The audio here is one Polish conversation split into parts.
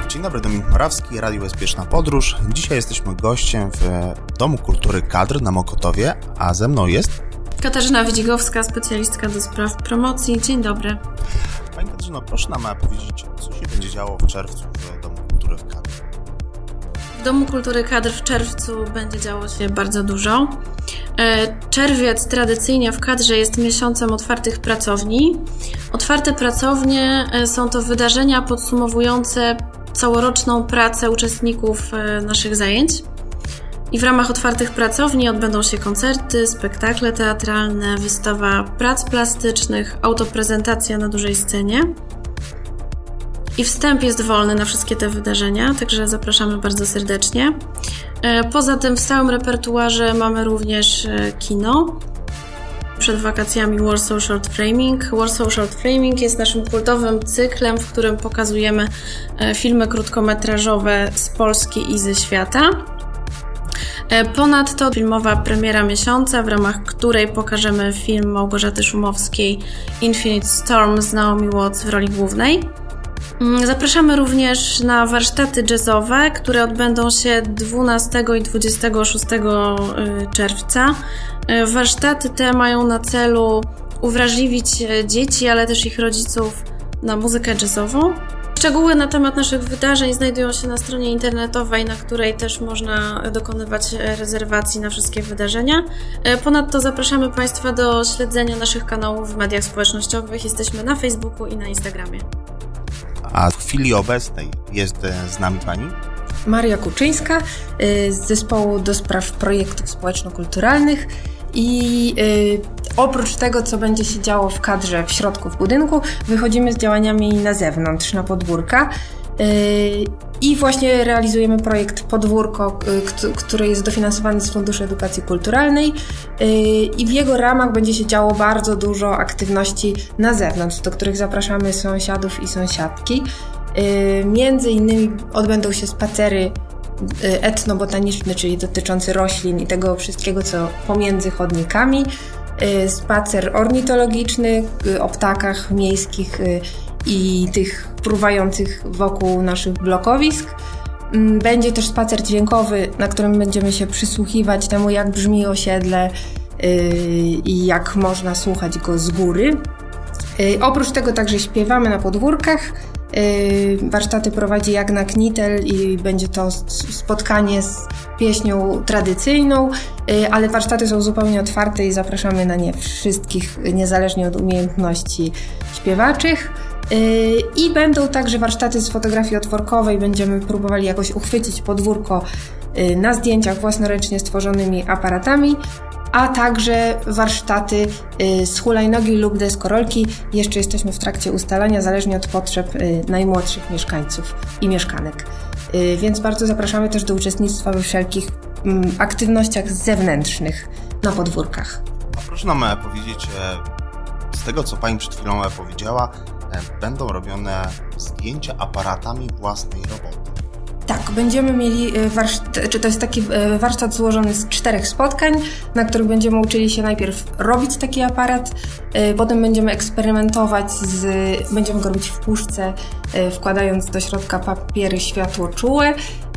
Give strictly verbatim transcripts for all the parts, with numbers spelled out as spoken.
Dzień dobry, Dominik Morawski, Radio Bezpieczna Podróż. Dzisiaj jesteśmy gościem w Domu Kultury Kadr na Mokotowie, a ze mną jest... Katarzyna Widzigowska, specjalistka do spraw promocji. Dzień dobry. Pani Katarzyno, proszę nam powiedzieć, co się będzie działo w czerwcu w Domu Kultury w Kadr? W Domu Kultury Kadr w czerwcu będzie działo się bardzo dużo. Czerwiec tradycyjnie w Kadrze jest miesiącem otwartych pracowni. Otwarte pracownie są to wydarzenia podsumowujące całoroczną pracę uczestników naszych zajęć. I w ramach otwartych pracowni odbędą się koncerty, spektakle teatralne, wystawa prac plastycznych, autoprezentacja na dużej scenie. I wstęp jest wolny na wszystkie te wydarzenia, także zapraszamy bardzo serdecznie. Poza tym w całym repertuarze mamy również kino. Przed wakacjami Warsaw Short Framing. Warsaw Short Framing jest naszym kultowym cyklem, w którym pokazujemy filmy krótkometrażowe z Polski i ze świata. Ponadto filmowa premiera miesiąca, w ramach której pokażemy film Małgorzaty Szumowskiej Infinite Storm z Naomi Watts w roli głównej. Zapraszamy również na warsztaty jazzowe, które odbędą się dwunastego i dwudziestego szóstego czerwca. Warsztaty te mają na celu uwrażliwić dzieci, ale też ich rodziców na muzykę jazzową. Szczegóły na temat naszych wydarzeń znajdują się na stronie internetowej, na której też można dokonywać rezerwacji na wszystkie wydarzenia. Ponadto zapraszamy Państwa do śledzenia naszych kanałów w mediach społecznościowych. Jesteśmy na Facebooku i na Instagramie. A w chwili obecnej jest z nami Pani? Maria Kuczyńska z Zespołu do Spraw Projektów Społeczno-Kulturalnych i y, oprócz tego, co będzie się działo w kadrze w środku w budynku, wychodzimy z działaniami na zewnątrz, na podwórka y, i właśnie realizujemy projekt Podwórko, y, który jest dofinansowany z Funduszu Edukacji Kulturalnej y, i w jego ramach będzie się działo bardzo dużo aktywności na zewnątrz, do których zapraszamy sąsiadów i sąsiadki. Y, między innymi odbędą się spacery etnobotaniczny, czyli dotyczący roślin i tego wszystkiego, co pomiędzy chodnikami, spacer ornitologiczny o ptakach miejskich i tych fruwających wokół naszych blokowisk. Będzie też spacer dźwiękowy, na którym będziemy się przysłuchiwać temu, jak brzmi osiedle i jak można słuchać go z góry. Oprócz tego także śpiewamy na podwórkach. Warsztaty prowadzi Jagna Knitel i będzie to spotkanie z pieśnią tradycyjną, ale warsztaty są zupełnie otwarte i zapraszamy na nie wszystkich, niezależnie od umiejętności śpiewaczych. I będą także warsztaty z fotografii otworkowej, będziemy próbowali jakoś uchwycić podwórko na zdjęciach własnoręcznie stworzonymi aparatami, a także warsztaty z hulajnogi lub deskorolki. Jeszcze jesteśmy w trakcie ustalania, zależnie od potrzeb najmłodszych mieszkańców i mieszkanek. Więc bardzo zapraszamy też do uczestnictwa we wszelkich aktywnościach zewnętrznych na podwórkach. A proszę nam powiedzieć, z tego co Pani przed chwilą powiedziała, będą robione zdjęcia aparatami własnej roboty. Tak, będziemy mieli warsztat, czy to jest taki warsztat złożony z czterech spotkań, na których będziemy uczyli się najpierw robić taki aparat, potem będziemy eksperymentować, z, będziemy go robić w puszce, wkładając do środka papiery światłoczułe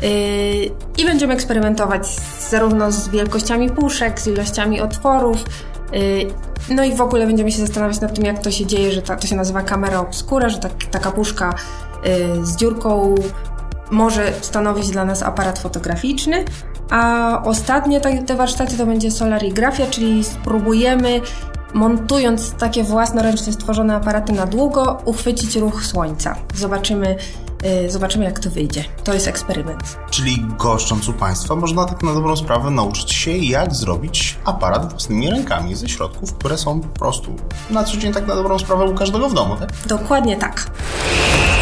i będziemy eksperymentować zarówno z wielkościami puszek, z ilościami otworów, no i w ogóle będziemy się zastanawiać nad tym, jak to się dzieje, że ta, to się nazywa kamera obscura, że ta, taka puszka z dziurką może stanowić dla nas aparat fotograficzny, a ostatnie te warsztaty to będzie solarigrafia, czyli spróbujemy, montując takie własnoręcznie stworzone aparaty na długo, uchwycić ruch słońca. Zobaczymy, yy, zobaczymy jak to wyjdzie. To jest eksperyment. Czyli goszcząc u Państwa można tak na dobrą sprawę nauczyć się, jak zrobić aparat własnymi rękami ze środków, które są po prostu na co dzień tak na dobrą sprawę u każdego w domu, tak? Dokładnie tak.